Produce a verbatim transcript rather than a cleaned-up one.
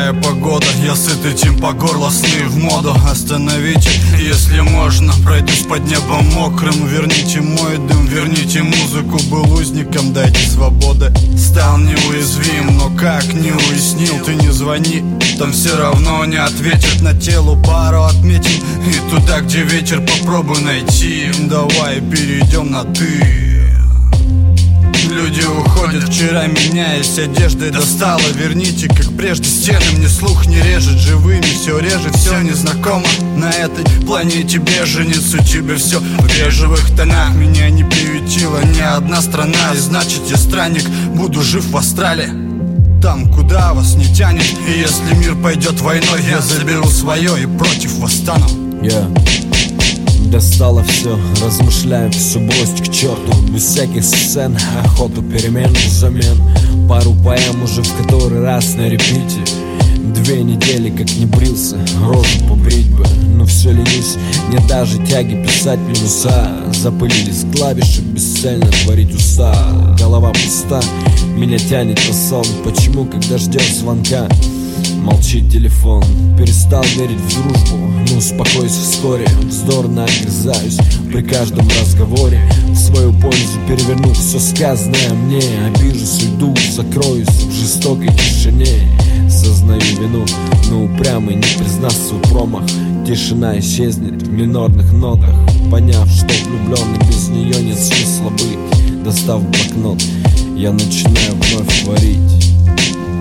Какая погода, я сыт этим по горло, сны в моду. Остановите, если можно, пройдусь под небом мокрым. Верните мой дым, верните музыку, был узником, дайте свободы. Стал неуязвим, но как не уяснил, ты не звони, там все равно не ответят. На телу пару отметин, и туда, где вечер, попробуй найти. Давай перейдем на ты. Люди уходят, вчера меняясь одеждой достала. Верните, как прежде, стены мне слух не режет. Живыми все режет, все незнакомо. На этой планете беженец, у тебя все в бежевых тонах. Меня не приютила ни одна страна, и значит я странник, буду жив в Австралии, там, куда вас не тянет. И если мир пойдет войной, я заберу свое и против восстану. Yeah. Достало все, размышляю, все бросить к черту. Без всяких сцен, охоту перемен взамен. Пару поэм уже в который раз на репите. Две недели как не брился, рожу побрить бы. Но все ленюсь, мне даже тяги писать минуса. Запылились клавиши, бесцельно творить устал. Голова пуста, меня тянет на сон. Почему, когда ждешь звонка, молчит телефон? Перестал верить в дружбу, ну успокоюсь вскоре. Вздорно огрызаюсь при каждом разговоре, в свою пользу перевернув все сказанное мне. Обижусь, уйду, закроюсь в жестокой тишине. Сознаю вину, но упрямый не признаться в промах. Тишина исчезнет в минорных нотах, поняв, что влюбленный без нее нет смысла быть. Достав блокнот, я начинаю вновь творить.